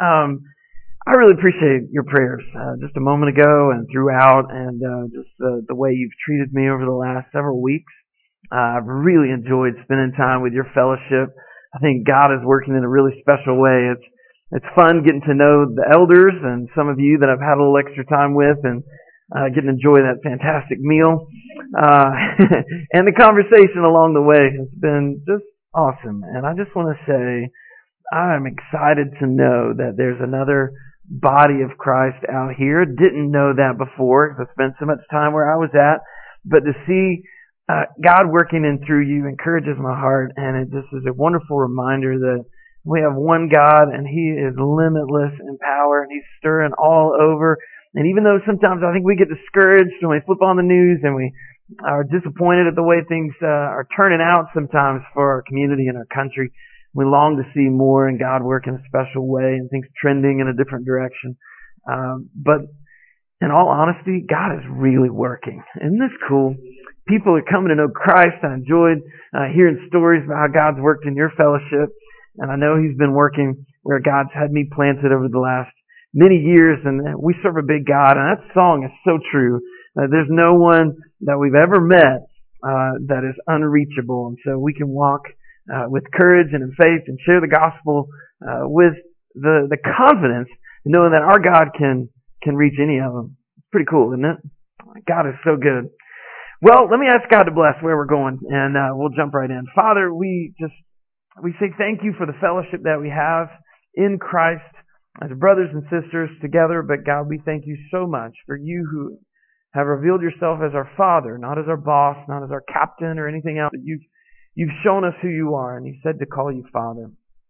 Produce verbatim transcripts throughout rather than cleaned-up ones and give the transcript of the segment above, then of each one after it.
Um, I really appreciate your prayers uh, just a moment ago and throughout, and uh, just uh, the way you've treated me over the last several weeks. Uh, I've really enjoyed spending time with your fellowship. I think God is working in a really special way. It's it's fun getting to know the elders and some of you that I've had a little extra time with, and uh, getting to enjoy that fantastic meal. Uh, and the conversation along the way has been just awesome. And I just want to say I'm excited to know that there's another body of Christ out here. Didn't know that before because I spent so much time where I was at. But to see uh, God working in through you encourages my heart. And it just is a wonderful reminder that we have one God and He is limitless in power and He's stirring all over. And even though sometimes I think we get discouraged when we flip on the news and we are disappointed at the way things uh, are turning out sometimes for our community and our country, we long to see more and God work in a special way and things trending in a different direction. Um, but in all honesty, God is really working. Isn't this cool? People are coming to know Christ. I enjoyed uh, hearing stories about how God's worked in your fellowship. And I know He's been working where God's had me planted over the last many years. And we serve a big God. And that song is so true. Uh, there's no one that we've ever met uh, that is unreachable. And so we can walk Uh, with courage and in faith and share the gospel uh, with the the confidence, knowing that our God can can reach any of them. It's pretty cool, isn't it? God is so good. Well, let me ask God to bless where we're going, and uh, we'll jump right in. Father, we just we say thank you for the fellowship that we have in Christ as brothers and sisters together. But God, we thank you so much for you who have revealed yourself as our Father, not as our boss, not as our captain or anything else. But you You've shown us who you are, and you said to call you Father.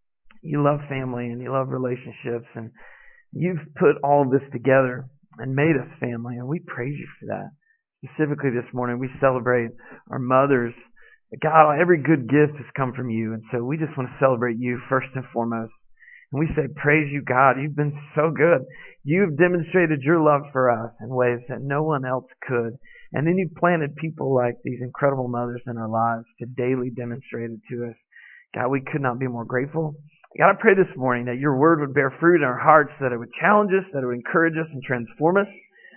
You love family, and you love relationships, and you've put all of this together and made us family, and we praise you for that. Specifically this morning, we celebrate our mothers. God, every good gift has come from you, and so we just want to celebrate you first and foremost. And we say, praise you, God. You've been so good. You've demonstrated your love for us in ways that no one else could. And then you've planted people like these incredible mothers in our lives to daily demonstrate it to us. God, we could not be more grateful. God, I pray this morning that your word would bear fruit in our hearts, that it would challenge us, that it would encourage us and transform us.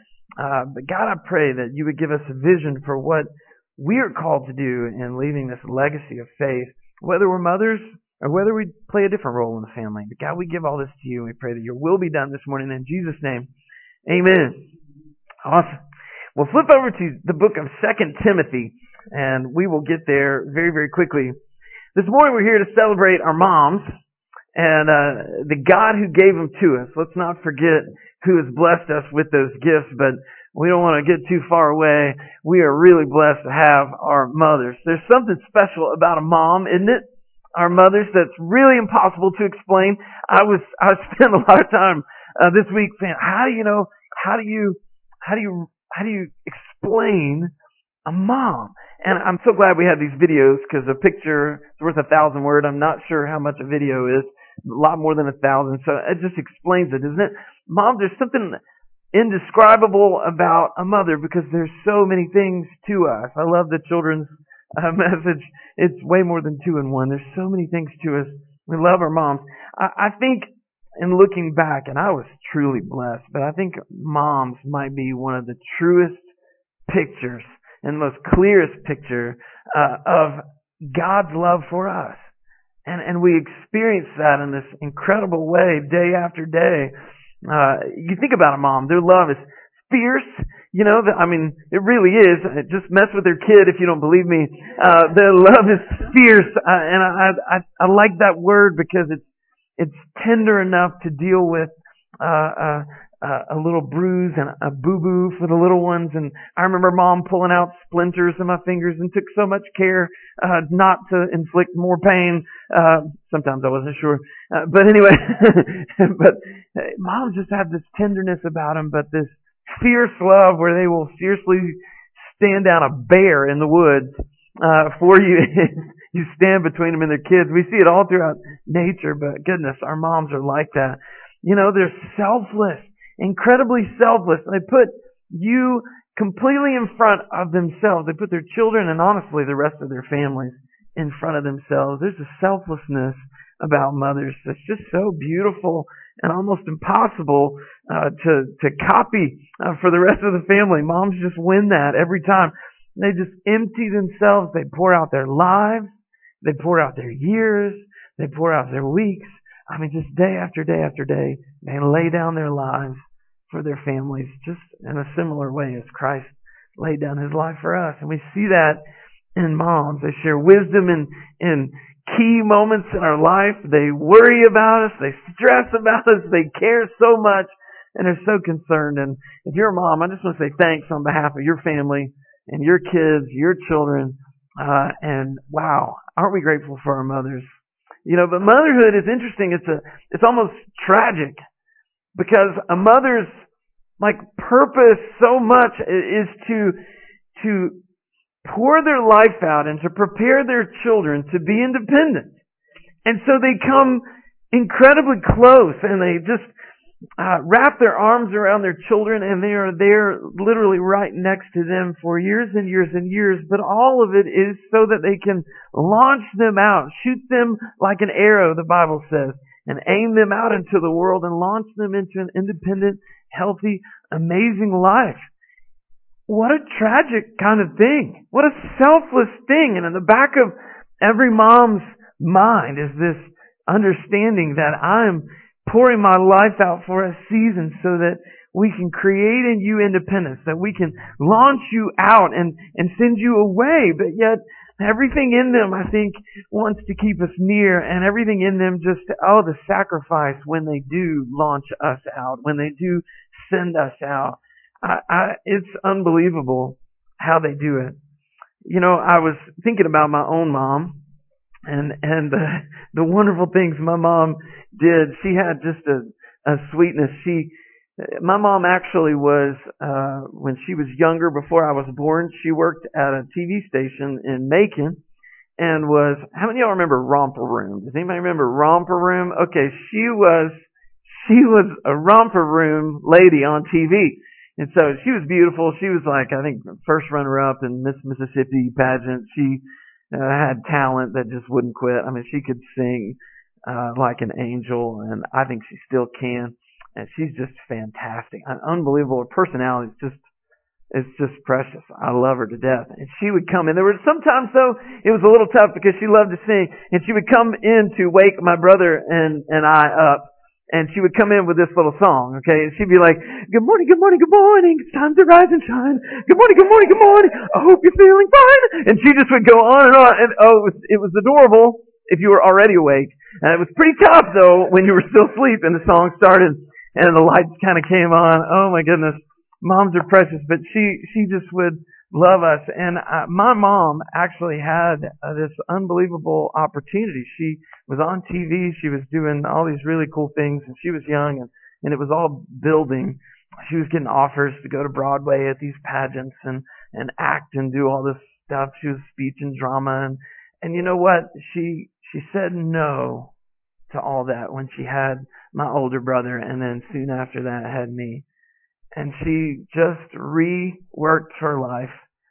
Uh, but God, I pray that you would give us a vision for what we are called to do in leaving this legacy of faith, whether we're mothers or whether we play a different role in the family. But God, we give all this to you, and we pray that your will be done this morning. In Jesus' name, amen. Awesome. We'll flip over to the book of Second Timothy, and we will get there very, very quickly. This morning we're here to celebrate our moms and uh, the God who gave them to us. Let's not forget who has blessed us with those gifts, but we don't want to get too far away. We are really blessed to have our mothers. There's something special about a mom, isn't it? Our mothers, that's really impossible to explain. I was I spent a lot of time uh, this week saying, how do you know? How do you? How do you? How do you explain a mom? And I'm so glad we have these videos because a picture is worth a thousand words. I'm not sure how much a video is. A lot more than a thousand. So it just explains it, doesn't it? Mom, there's something indescribable about a mother because there's so many things to us. I love the children's uh, message. It's way more than two in one. There's so many things to us. We love our moms. I, I think in looking back, and I was truly blessed, but I think moms might be one of the truest pictures and most clearest picture uh, of God's love for us. And and we experience that in this incredible way day after day. Uh, you think about a mom, their love is fierce. You know, I mean, it really is. Just mess with their kid if you don't believe me. Uh, their love is fierce. Uh, and I, I, I like that word because it's It's tender enough to deal with uh, uh, uh, a little bruise and a boo-boo for the little ones. And I remember Mom pulling out splinters in my fingers and took so much care uh, not to inflict more pain. Uh, sometimes I wasn't sure. Uh, but anyway, but uh, moms just have this tenderness about them, but this fierce love where they will fiercely stand down a bear in the woods uh, for you. You stand between them and their kids. We see it all throughout nature, but goodness, our moms are like that. You know, they're selfless, incredibly selfless. They put you completely in front of themselves. They put their children and honestly the rest of their families in front of themselves. There's a selflessness about mothers that's just so beautiful and almost impossible uh, to to copy uh, for the rest of the family. Moms just win that every time. They just empty themselves. They pour out their lives. They pour out their years. They pour out their weeks. I mean, just day after day after day, they lay down their lives for their families, just in a similar way as Christ laid down His life for us. And we see that in moms. They share wisdom in in key moments in our life. They worry about us. They stress about us. They care so much, and they're so concerned. And if you're a mom, I just want to say thanks on behalf of your family and your kids, your children. Uh, and wow, aren't we grateful for our mothers? You know, but motherhood is interesting. It's a, it's almost tragic because a mother's like purpose so much is to, to pour their life out and to prepare their children to be independent. And so they come incredibly close and they just uh, wrap their arms around their children, and they are there literally right next to them for years and years and years. But all of it is so that they can launch them out, shoot them like an arrow, the Bible says, and aim them out into the world and launch them into an independent, healthy, amazing life. What a tragic kind of thing. What a selfless thing. And in the back of every mom's mind is this understanding that I'm pouring my life out for a season so that we can create in you independence, that we can launch you out and, and send you away. But yet everything in them, I think, wants to keep us near, and everything in them just, oh, the sacrifice when they do launch us out, when they do send us out. I, I, it's unbelievable how they do it. You know, I was thinking about my own mom and, and the, the wonderful things my mom did. She had just a, a sweetness. She, my mom actually was, uh, when she was younger, before I was born, she worked at a T V station in Macon and was, how many of y'all remember Romper Room? Does anybody remember Romper Room? Okay, she was, she was a Romper Room lady on T V. And so she was beautiful. She was like, I think, first runner-up in Miss Mississippi pageant. She uh, had talent that just wouldn't quit. I mean, she could sing uh, like an angel, and I think she still can. And she's just fantastic. Unbelievable. Her personality is just, it's just precious. I love her to death. And she would come in. There were sometimes, though, it was a little tough because she loved to sing. And she would come in to wake my brother and, and I up. And she would come in with this little song, okay? And she'd be like, good morning, good morning, good morning. It's time to rise and shine. Good morning, good morning, good morning. I hope you're feeling fine. And she just would go on and on. And oh, it was, it was adorable if you were already awake. And it was pretty tough, though, when you were still asleep and the song started and the lights kind of came on. Oh, my goodness. Moms are precious. But she, she just would love us. And uh, my mom actually had uh, this unbelievable opportunity. She was on T V. She was doing all these really cool things, and she was young, and, and it was all building. She was getting offers to go to Broadway at these pageants and, and act and do all this stuff. She was speech and drama. And, and you know what? She, she said no to all that when she had my older brother, and then soon after that had me. And she just reworked her life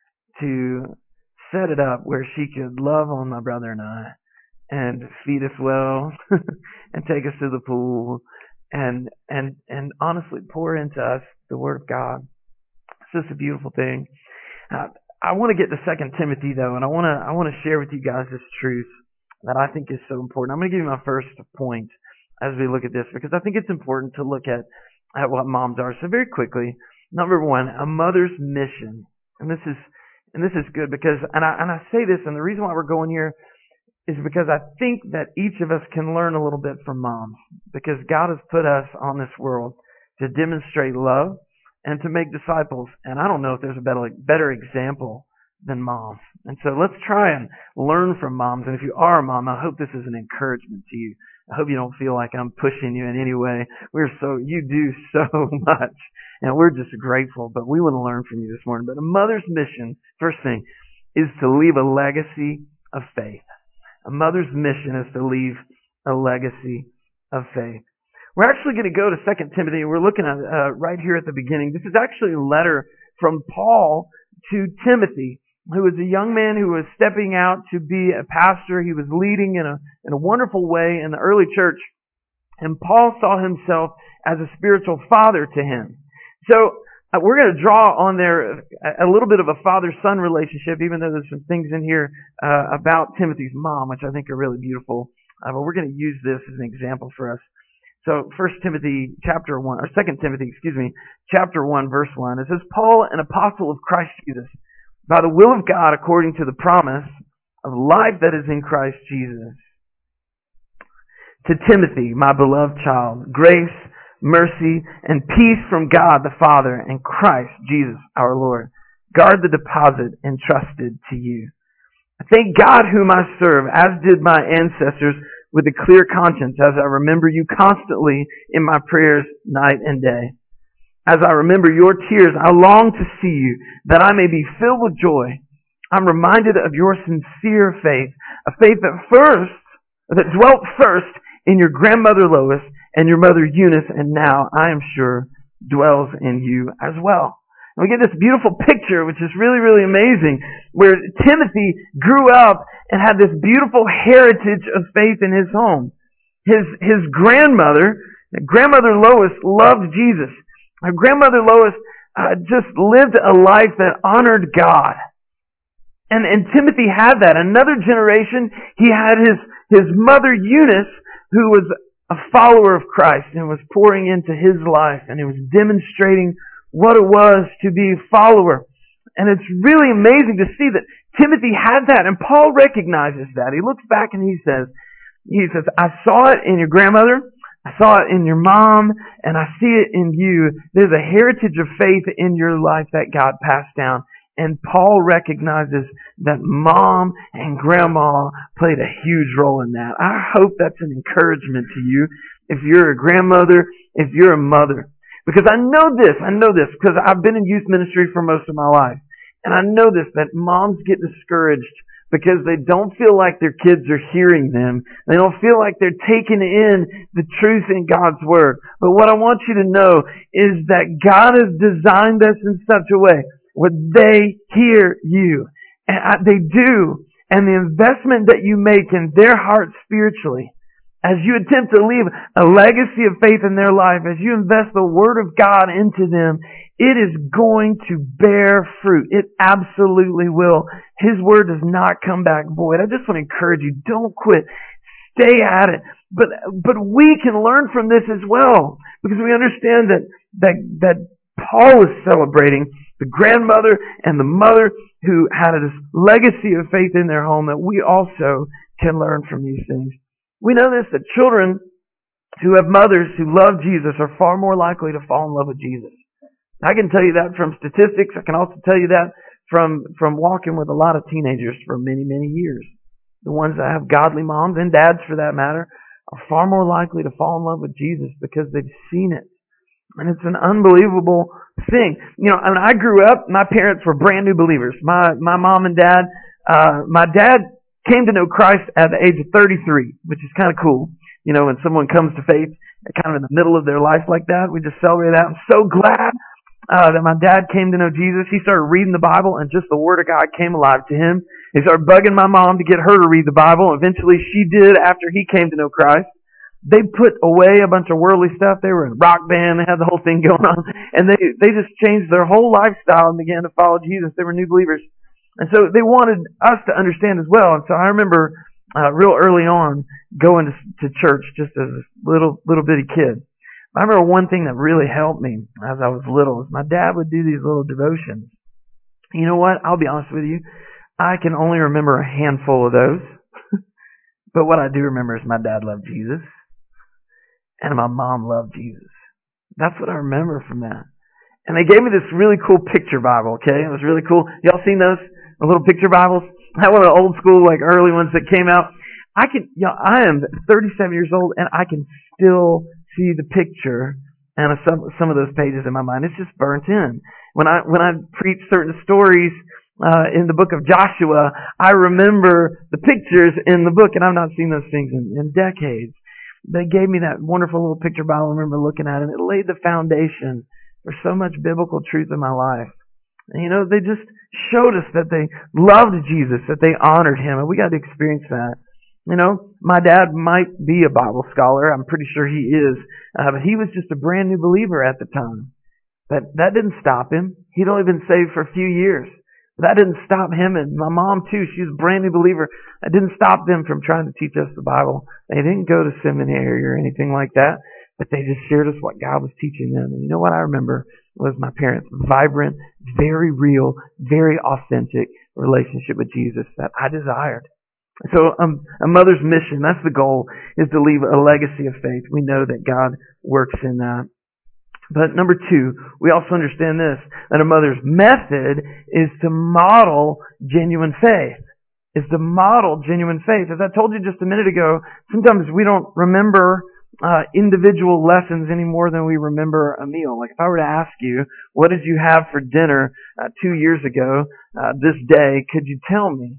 to set it up where she could love on my brother and I and feed us well and take us to the pool and and and honestly pour into us the Word of God. It's just a beautiful thing. Uh, I want to get to Second Timothy though, and I want to I want to share with you guys this truth that I think is so important. I'm going to give you my first point as we look at this because I think it's important to look at at what moms are. So very quickly, number one, a mother's mission, and this is and this is good because and I and I say this, and the reason why we're going here is because I think that each of us can learn a little bit from moms because God has put us on this world to demonstrate love and to make disciples. And I don't know if there's a better, better example than moms. And so let's try and learn from moms. And if you are a mom, I hope this is an encouragement to you. I hope you don't feel like I'm pushing you in any way. We're so, you do so much. And we're just grateful, but we want to learn from you this morning. But a mother's mission, first thing, is to leave a legacy of faith. A mother's mission is to leave a legacy of faith. We're actually going to go to Second Timothy, and we're looking at uh, right here at the beginning. This is actually a letter from Paul to Timothy, who was a young man who was stepping out to be a pastor. He was leading in a in a wonderful way in the early church. And Paul saw himself as a spiritual father to him. So uh, we're going to draw on there a, a little bit of a father-son relationship, even though there's some things in here uh, about Timothy's mom, which I think are really beautiful. Uh, but we're going to use this as an example for us. So First Timothy chapter one, or Second Timothy, excuse me, chapter one, verse one. It says, Paul, an apostle of Christ Jesus, by the will of God, according to the promise of life that is in Christ Jesus. To Timothy, my beloved child, grace, mercy, and peace from God the Father and Christ Jesus our Lord. Guard the deposit entrusted to you. I thank God whom I serve, as did my ancestors, with a clear conscience, as I remember you constantly in my prayers night and day. As I remember your tears, I long to see you, that I may be filled with joy. I'm reminded of your sincere faith, a faith that first, that dwelt first in your grandmother Lois and your mother Eunice, and now, I am sure, dwells in you as well. And we get this beautiful picture, which is really, really amazing, where Timothy grew up and had this beautiful heritage of faith in his home. His, his grandmother, grandmother Lois, loved Jesus. Her grandmother Lois uh, just lived a life that honored God. And, and Timothy had that. Another generation, he had his, his mother Eunice, who was a follower of Christ and was pouring into his life, and he was demonstrating what it was to be a follower. And it's really amazing to see that Timothy had that, and Paul recognizes that. He looks back and he says, he says, I saw it in your grandmother, I saw it in your mom, and I see it in you. There's a heritage of faith in your life that God passed down. And Paul recognizes that mom and grandma played a huge role in that. I hope that's an encouragement to you if you're a grandmother, if you're a mother. Because I know this, I know this, because I've been in youth ministry for most of my life. And I know this, that moms get discouraged because they don't feel like their kids are hearing them. They don't feel like they're taking in the truth in God's Word. But what I want you to know is that God has designed us in such a way where they hear you. And I, they do. And the investment that you make in their heart spiritually, as you attempt to leave a legacy of faith in their life, as you invest the Word of God into them, it is going to bear fruit. It absolutely will. His Word does not come back void. I just want to encourage you, don't quit. Stay at it. But, but we can learn from this as well, because we understand that, that, that Paul is celebrating the grandmother and the mother who had this legacy of faith in their home, that we also can learn from these things. We know this, that children who have mothers who love Jesus are far more likely to fall in love with Jesus. I can tell you that from statistics. I can also tell you that from, from walking with a lot of teenagers for many, many years. The ones that have godly moms, and dads for that matter, are far more likely to fall in love with Jesus because they've seen it. And it's an unbelievable thing. You know, when I grew up, my parents were brand new believers. My, my mom and dad, uh, my dad came to know Christ at the age of thirty-three, which is kind of cool. You know, when someone comes to faith kind of in the middle of their life like that, we just celebrate that. I'm so glad uh, that my dad came to know Jesus. He started reading the Bible, and just the Word of God came alive to him. He started bugging my mom to get her to read the Bible. Eventually she did after he came to know Christ. They put away a bunch of worldly stuff. They were in a rock band. They had the whole thing going on. And they, they just changed their whole lifestyle and began to follow Jesus. They were new believers. And so they wanted us to understand as well. And so I remember uh, real early on going to, to church just as a little, little bitty kid. I remember one thing that really helped me as I was little is my dad would do these little devotions. You know what? I'll be honest with you. I can only remember a handful of those. But what I do remember is my dad loved Jesus. And my mom loved Jesus. That's what I remember from that. And they gave me this really cool picture Bible, okay? It was really cool. Y'all seen those? The little picture Bibles? I had one of the old school, like, early ones that came out. I can, you know, I am thirty-seven years old, and I can still see the picture and some, some of those pages in my mind. It's just burnt in. When I, when I preach certain stories, uh, in the book of Joshua, I remember the pictures in the book, and I've not seen those things in, in decades. They gave me that wonderful little picture Bible. I remember looking at it. It laid the foundation for so much biblical truth in my life. And you know, they just showed us that they loved Jesus, that they honored Him, and we got to experience that. You know, my dad might be a Bible scholar. I'm pretty sure he is. Uh, but he was just a brand new believer at the time. But that didn't stop him. He'd only been saved for a few years. That didn't stop him. And my mom, too, she was a brand new believer. That didn't stop them from trying to teach us the Bible. They didn't go to seminary or anything like that. But they just shared us what God was teaching them. And you know what I remember was my parents' vibrant, very real, very authentic relationship with Jesus that I desired. So um, a mother's mission, that's the goal, is to leave a legacy of faith. We know that God works in that. But number two, we also understand this, that a mother's method is to model genuine faith. Is to model genuine faith. As I told you just a minute ago, sometimes we don't remember uh, individual lessons any more than we remember a meal. Like if I were to ask you, what did you have for dinner uh, two years ago uh, this day, could you tell me?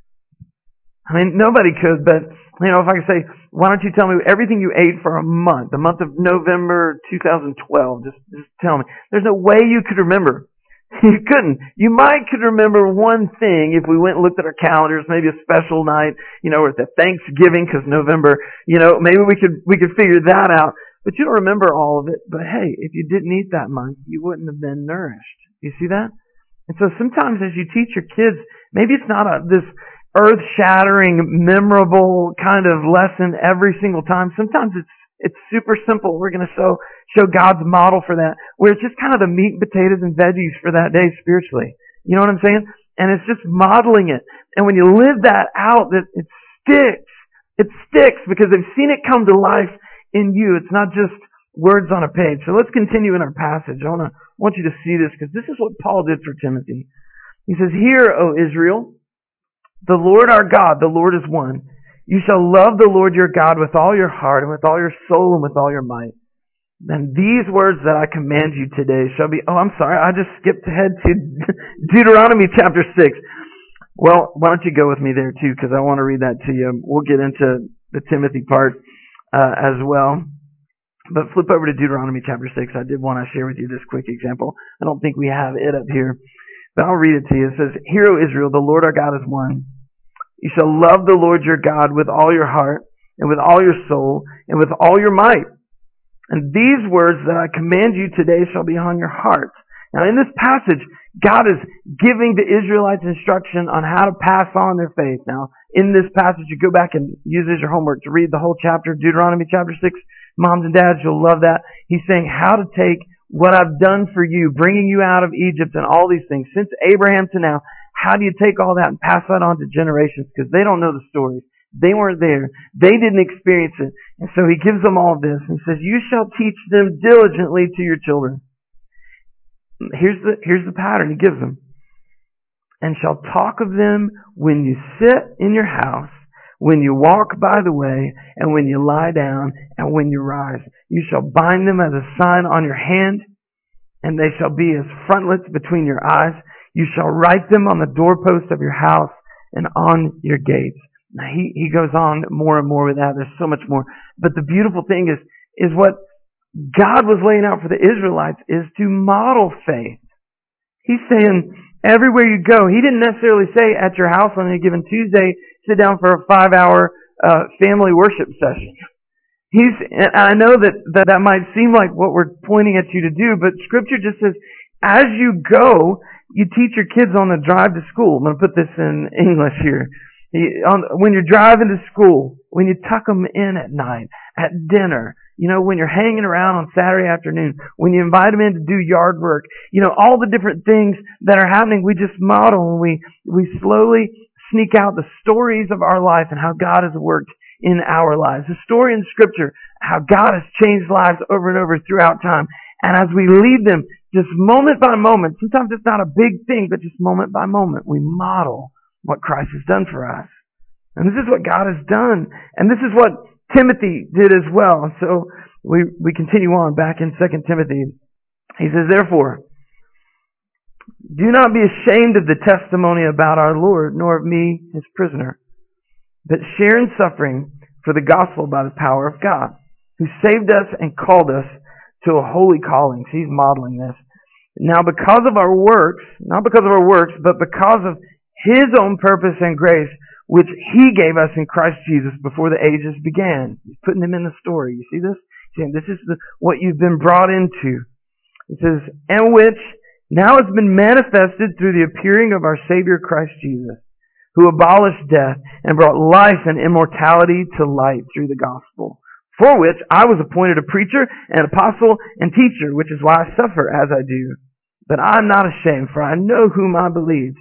I mean, nobody could, but, you know, if I could say, why don't you tell me everything you ate for a month, the month of November two thousand twelve, just, just tell me. There's no way you could remember. You couldn't. You might could remember one thing if we went and looked at our calendars, maybe a special night, you know, or at the Thanksgiving, because November, you know, maybe we could, we could figure that out. But you don't remember all of it. But hey, if you didn't eat that month, you wouldn't have been nourished. You see that? And so sometimes as you teach your kids, maybe it's not a, this earth-shattering, memorable kind of lesson every single time. Sometimes it's it's super simple. We're going to show show God's model for that, where it's just kind of the meat and potatoes and veggies for that day spiritually. You know what I'm saying? And it's just modeling it. And when you live that out, that it sticks. It sticks because they've seen it come to life in you. It's not just words on a page. So let's continue in our passage. I want to I want you to see this because this is what Paul did for Timothy. He says, "Hear, O Israel, the Lord our God, the Lord is one. You shall love the Lord your God with all your heart and with all your soul and with all your might. And these words that I command you today shall be..." Oh, I'm sorry. I just skipped ahead to Deuteronomy chapter six. Well, why don't you go with me there too, because I want to read that to you. We'll get into the Timothy part uh, as well. But flip over to Deuteronomy chapter six. I did want to share with you this quick example. I don't think we have it up here, but I'll read it to you. It says, "Hear, O Israel, the Lord our God is one. You shall love the Lord your God with all your heart and with all your soul and with all your might. And these words that I command you today shall be on your hearts." Now in this passage, God is giving the Israelites instruction on how to pass on their faith. Now in this passage, you go back and use as your homework to read the whole chapter, Deuteronomy chapter six. Moms and dads, you'll love that. He's saying how to take what I've done for you, bringing you out of Egypt and all these things, since Abraham to now. How do you take all that and pass that on to generations? Because they don't know the stories. They weren't there. They didn't experience it. And so he gives them all this. He says, "You shall teach them diligently to your children." Here's the, here's the pattern he gives them. "And shall talk of them when you sit in your house, when you walk by the way, and when you lie down, and when you rise. You shall bind them as a sign on your hand, and they shall be as frontlets between your eyes. You shall write them on the doorposts of your house and on your gates." Now he, he goes on more and more with that. There's so much more. But the beautiful thing is, is what God was laying out for the Israelites is to model faith. He's saying everywhere you go. He didn't necessarily say at your house on any given Tuesday, sit down for a five hour uh, family worship session. He's, and I know that, that that might seem like what we're pointing at you to do, but Scripture just says, as you go, you teach your kids on the drive to school. I'm going to put this in English here. When you're driving to school, when you tuck them in at night, at dinner, you know, when you're hanging around on Saturday afternoon, when you invite them in to do yard work, you know, all the different things that are happening, we just model and we, we slowly sneak out the stories of our life and how God has worked in our lives. The story in Scripture, how God has changed lives over and over throughout time. And as we lead them, just moment by moment, sometimes it's not a big thing, but just moment by moment, we model what Christ has done for us. And this is what God has done. And this is what Timothy did as well. And so we, we continue on back in Second Timothy. He says, "Therefore, do not be ashamed of the testimony about our Lord, nor of me, his prisoner, but share in suffering for the gospel by the power of God, who saved us and called us to a holy calling." So he's modeling this. "Now because of our works, not because of our works, but because of his own purpose and grace, which He gave us in Christ Jesus before the ages began. He's putting them in the story. You see this? He's saying this is the, what you've been brought into. It says, and which now has been manifested through the appearing of our Savior Christ Jesus, who abolished death and brought life and immortality to light through the gospel, for which I was appointed a preacher, an apostle, and teacher, which is why I suffer as I do. But I am not ashamed, for I know whom I believed,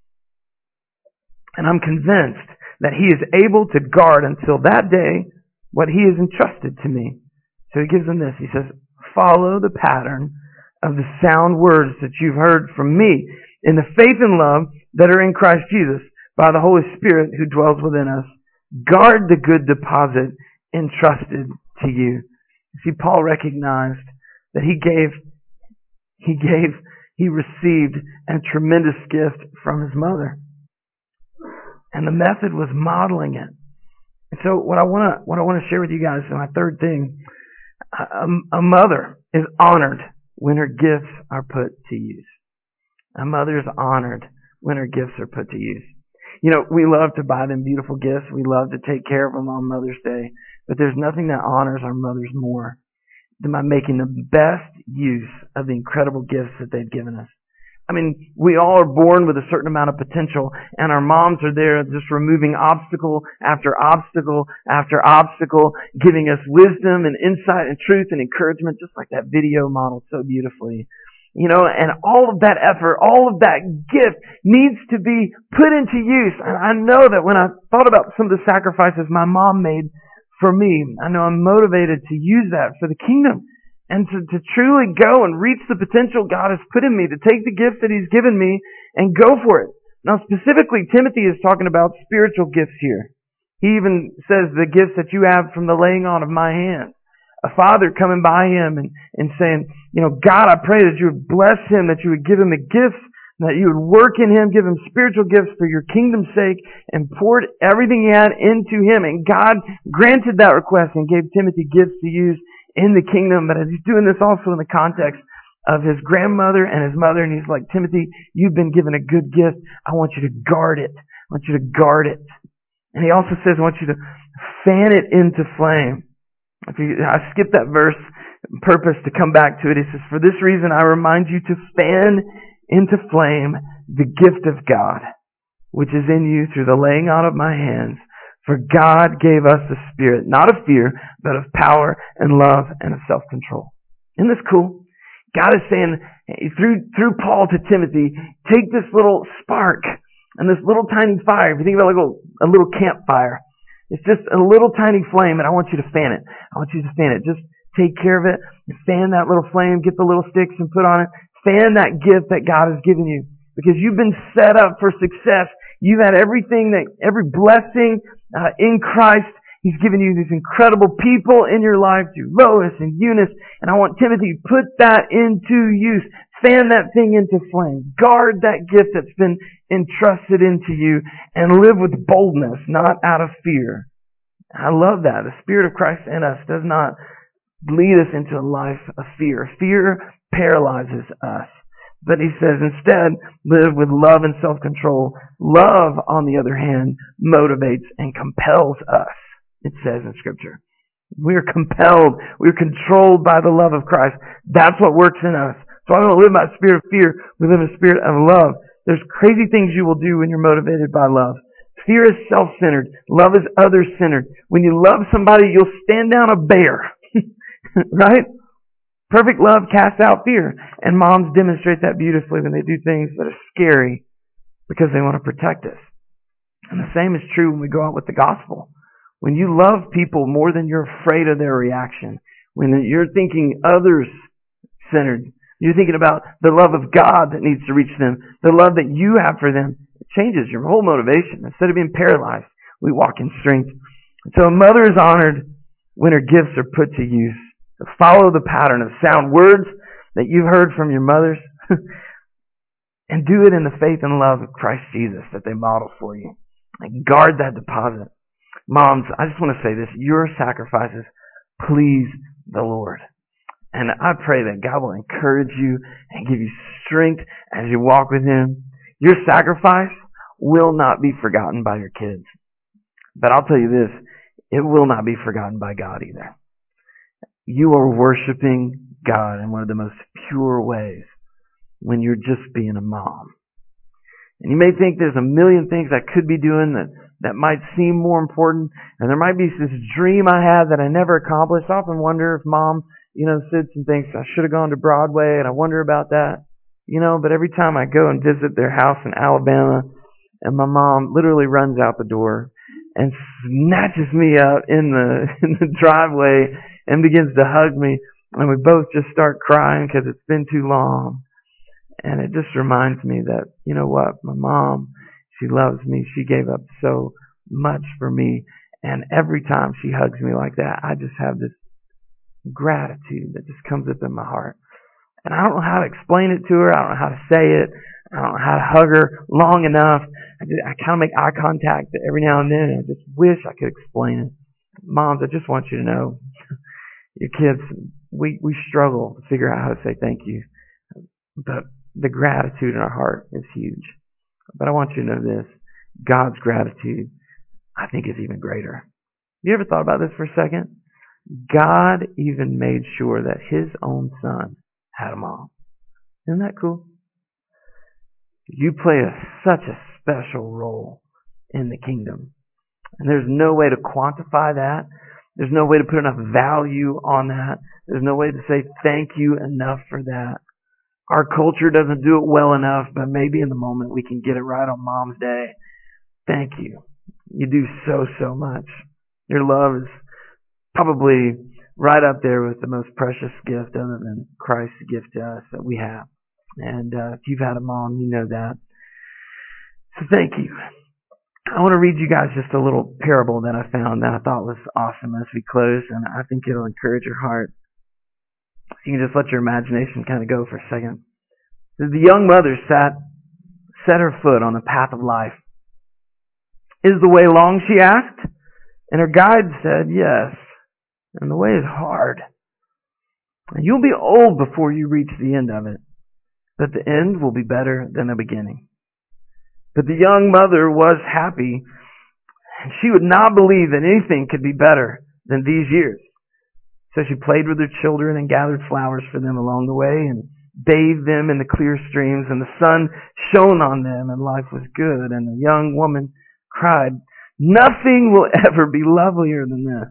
and I'm convinced that He is able to guard until that day what He has entrusted to me. So He gives them this. He says, follow the pattern of the sound words that you've heard from me in the faith and love that are in Christ Jesus by the Holy Spirit who dwells within us. Guard the good deposit entrusted to you. See, Paul recognized that he gave, he gave, he received a tremendous gift from his mother. And the method was modeling it. And so what I want to, what I want to share with you guys, my third thing, a, a mother is honored when her gifts are put to use. A mother is honored when her gifts are put to use. You know, we love to buy them beautiful gifts. We love to take care of them on Mother's Day. But there's nothing that honors our mothers more than by making the best use of the incredible gifts that they've given us. I mean, we all are born with a certain amount of potential, and our moms are there just removing obstacle after obstacle after obstacle, giving us wisdom and insight and truth and encouragement, just like that video modeled so beautifully. You know, and all of that effort, all of that gift needs to be put into use. And I know that when I thought about some of the sacrifices my mom made for me, I know I'm motivated to use that for the kingdom. And to, to truly go and reach the potential God has put in me, to take the gifts that He's given me and go for it. Now specifically, Timothy is talking about spiritual gifts here. He even says the gifts that you have from the laying on of my hands. A father coming by him and, and saying, you know, God, I pray that you would bless him, that you would give him the gifts, that you would work in him, give him spiritual gifts for your kingdom's sake, and poured everything he had into him. And God granted that request and gave Timothy gifts to use in the kingdom, but he's doing this also in the context of his grandmother and his mother, and he's like, Timothy, you've been given a good gift. I want you to guard it. I want you to guard it. And he also says, I want you to fan it into flame. If you, I skipped that verse on purpose to come back to it. He says, for this reason I remind you to fan into flame the gift of God, which is in you through the laying on of my hands. For God gave us the Spirit, not of fear, but of power and love and of self-control. Isn't this cool? God is saying, through through Paul to Timothy, take this little spark and this little tiny fire. If you think about like a, a little campfire, it's just a little tiny flame, and I want you to fan it. I want you to fan it. Just take care of it. Fan that little flame. Get the little sticks and put on it. Fan that gift that God has given you, because you've been set up for success. You've had everything that, every blessing uh, in Christ. He's given you these incredible people in your life through Lois and Eunice. And I want Timothy to put that into use. Fan that thing into flame. Guard that gift that's been entrusted into you and live with boldness, not out of fear. I love that. The Spirit of Christ in us does not lead us into a life of fear. Fear paralyzes us. But he says, instead, live with love and self-control. Love, on the other hand, motivates and compels us, it says in Scripture. We're compelled. We're controlled by the love of Christ. That's what works in us. So I don't live by a spirit of fear. We live in a spirit of love. There's crazy things you will do when you're motivated by love. Fear is self-centered. Love is other-centered. When you love somebody, you'll stand down a bear. Right? Perfect love casts out fear. And moms demonstrate that beautifully when they do things that are scary because they want to protect us. And the same is true when we go out with the gospel. When you love people more than you're afraid of their reaction, when you're thinking others-centered, you're thinking about the love of God that needs to reach them, the love that you have for them, it changes your whole motivation. Instead of being paralyzed, we walk in strength. So a mother is honored when her gifts are put to use. So follow the pattern of sound words that you've heard from your mothers and do it in the faith and love of Christ Jesus that they model for you. And guard that deposit. Moms, I just want to say this. Your sacrifices please the Lord. And I pray that God will encourage you and give you strength as you walk with Him. Your sacrifice will not be forgotten by your kids. But I'll tell you this, it will not be forgotten by God either. You are worshiping God in one of the most pure ways when you're just being a mom. And you may think there's a million things I could be doing that, that might seem more important, and there might be this dream I had that I never accomplished. I often wonder if mom, you know, sits and thinks I should have gone to Broadway, and I wonder about that. You know, but every time I go and visit their house in Alabama, and my mom literally runs out the door and snatches me up in the in the driveway and begins to hug me, and we both just start crying because it's been too long. And it just reminds me that, you know what, my mom, she loves me. She gave up so much for me. And every time she hugs me like that, I just have this gratitude that just comes up in my heart. And I don't know how to explain it to her. I don't know how to say it. I don't know how to hug her long enough. I, just, I kind of make eye contact every now and then. And I just wish I could explain it. Moms, I just want you to know, your kids, we, we struggle to figure out how to say thank you. But the gratitude in our heart is huge. But I want you to know this. God's gratitude, I think, is even greater. You ever thought about this for a second? God even made sure that His own Son had a mom. Isn't that cool? You play a, such a special role in the kingdom. And there's no way to quantify that. There's no way to put enough value on that. There's no way to say thank you enough for that. Our culture doesn't do it well enough, but maybe in the moment we can get it right on Mom's Day. Thank you. You do so, so much. Your love is probably right up there with the most precious gift other than Christ's gift to us that we have. And uh, if you've had a mom, you know that. So thank you. I want to read you guys just a little parable that I found that I thought was awesome as we close, and I think it'll encourage your heart. You can just let your imagination kind of go for a second. The young mother sat, set her foot on the path of life. Is the way long, she asked? And her guide said, yes. And the way is hard. And you'll be old before you reach the end of it. But the end will be better than the beginning. But the young mother was happy. And she would not believe that anything could be better than these years. So she played with her children and gathered flowers for them along the way and bathed them in the clear streams, and the sun shone on them and life was good. And the young woman cried, nothing will ever be lovelier than this.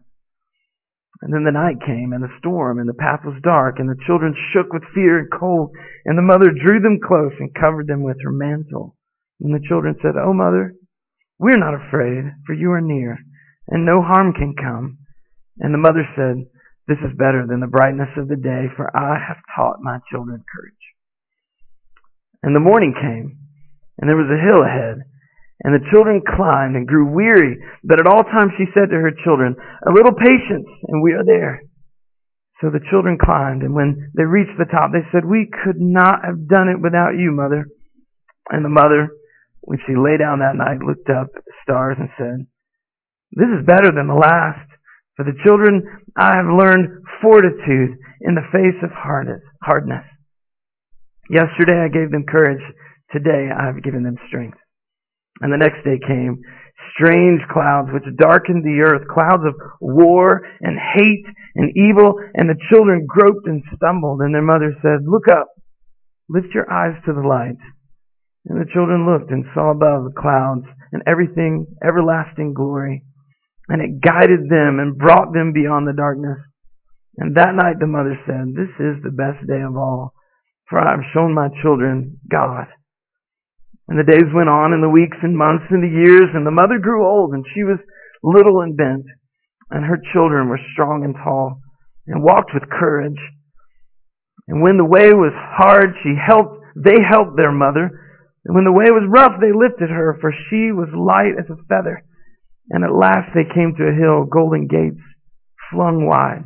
And then the night came and the storm and the path was dark and the children shook with fear and cold, and the mother drew them close and covered them with her mantle. And the children said, oh, mother, we're not afraid, for you are near and no harm can come. And the mother said, this is better than the brightness of the day, for I have taught my children courage. And the morning came, and there was a hill ahead, and the children climbed and grew weary. But at all times she said to her children, a little patience, and we are there. So the children climbed, and when they reached the top, they said, we could not have done it without you, mother. And the mother, when she lay down that night, looked up at the stars and said, this is better than the last. For the children, I have learned fortitude in the face of hardness. Yesterday I gave them courage. Today I have given them strength. And the next day came strange clouds which darkened the earth, clouds of war and hate and evil, and the children groped and stumbled. And their mother said, look up, lift your eyes to the light. And the children looked and saw above the clouds and everything everlasting glory. And it guided them and brought them beyond the darkness. And that night the mother said, this is the best day of all, for I have shown my children God. And the days went on, and the weeks and months and the years, and the mother grew old, and she was little and bent. And her children were strong and tall, and walked with courage. And when the way was hard, she helped, they helped their mother. And when the way was rough, they lifted her, for she was light as a feather. And at last they came to a hill, golden gates flung wide.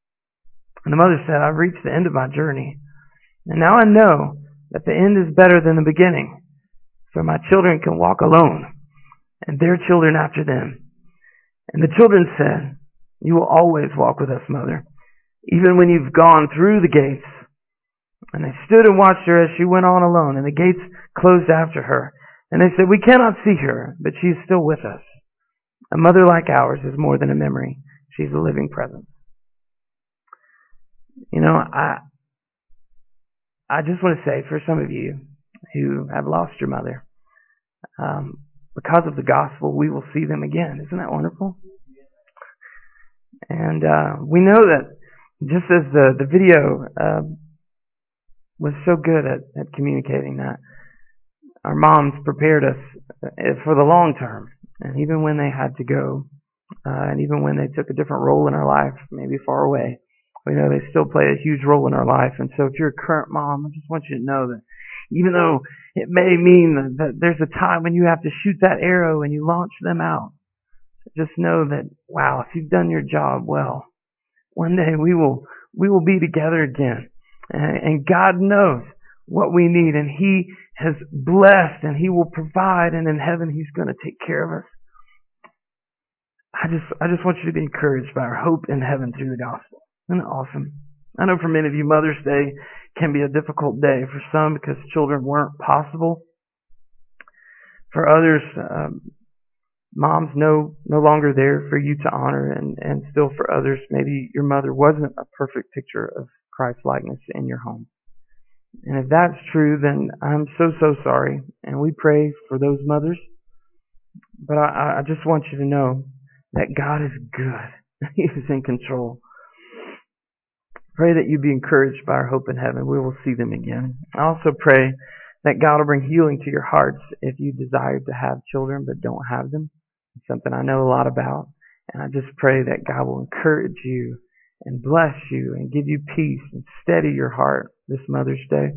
And the mother said, I've reached the end of my journey. And now I know that the end is better than the beginning. For my children can walk alone, and their children after them. And the children said, you will always walk with us, mother, even when you've gone through the gates. And they stood and watched her as she went on alone, and the gates closed after her. And they said, "We cannot see her, but she is still with us. A mother like ours is more than a memory. She's a living presence." You know, I I just want to say, for some of you who have lost your mother, um, because of the gospel, we will see them again. Isn't that wonderful? And uh, we know that just as the, the video uh, was so good at, at communicating that, our moms prepared us for the long term. And even when they had to go, uh, and even when they took a different role in our life, maybe far away, we know they still play a huge role in our life. And so if you're a current mom, I just want you to know that even though it may mean that, that there's a time when you have to shoot that arrow and you launch them out, just know that, wow, if you've done your job well, one day we will we will be together again. And, and God knows what we need, and He has blessed, and He will provide, and in heaven He's going to take care of us. I just I just want you to be encouraged by our hope in heaven through the gospel. Isn't that awesome? I know for many of you, Mother's Day can be a difficult day. For some, because children weren't possible. For others, um, mom's no no longer there for you to honor, and, and still for others, maybe your mother wasn't a perfect picture of Christ's likeness in your home. And if that's true, then I'm so, so sorry. And we pray for those mothers. But I, I just want you to know that God is good. He is in control. Pray that you be encouraged by our hope in heaven. We will see them again. I also pray that God will bring healing to your hearts if you desire to have children but don't have them. It's something I know a lot about. And I just pray that God will encourage you and bless you and give you peace and steady your heart this Mother's Day.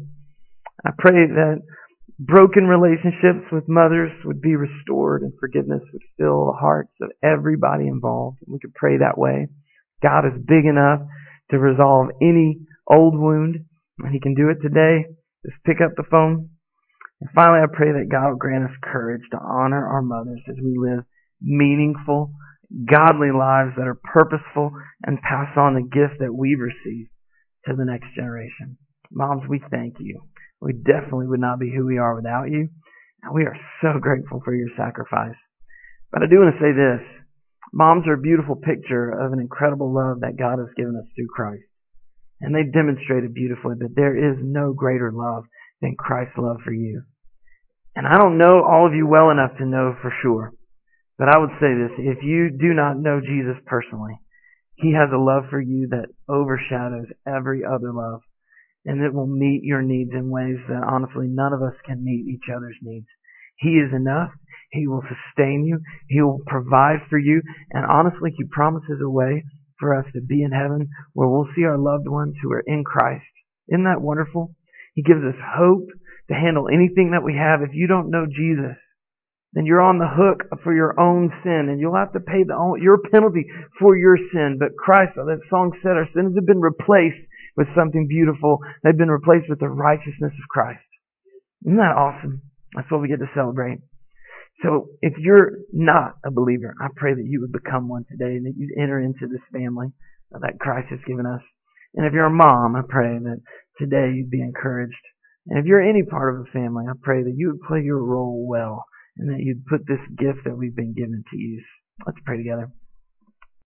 I pray that broken relationships with mothers would be restored and forgiveness would fill the hearts of everybody involved. We could pray that way. God is big enough to resolve any old wound, and He can do it today. Just pick up the phone. And finally, I pray that God will grant us courage to honor our mothers as we live meaningful, godly lives that are purposeful and pass on the gift that we've received to the next generation. Moms, we thank you. We definitely would not be who we are without you, and we are so grateful for your sacrifice. But I do want to say this. Moms are a beautiful picture of an incredible love that God has given us through Christ. And they demonstrated beautifully that there is no greater love than Christ's love for you. And I don't know all of you well enough to know for sure. But I would say this. If you do not know Jesus personally, He has a love for you that overshadows every other love. And it will meet your needs in ways that honestly none of us can meet each other's needs. He is enough. He will sustain you. He will provide for you. And honestly, He promises a way for us to be in heaven where we'll see our loved ones who are in Christ. Isn't that wonderful? He gives us hope to handle anything that we have. If you don't know Jesus, then you're on the hook for your own sin, and you'll have to pay the your penalty for your sin. But Christ, that song said, our sins have been replaced with something beautiful. They've been replaced with the righteousness of Christ. Isn't that awesome? That's what we get to celebrate. So if you're not a believer, I pray that you would become one today and that you'd enter into this family that Christ has given us. And if you're a mom, I pray that today you'd be encouraged. And if you're any part of the family, I pray that you would play your role well and that you'd put this gift that we've been given to use. Let's pray together.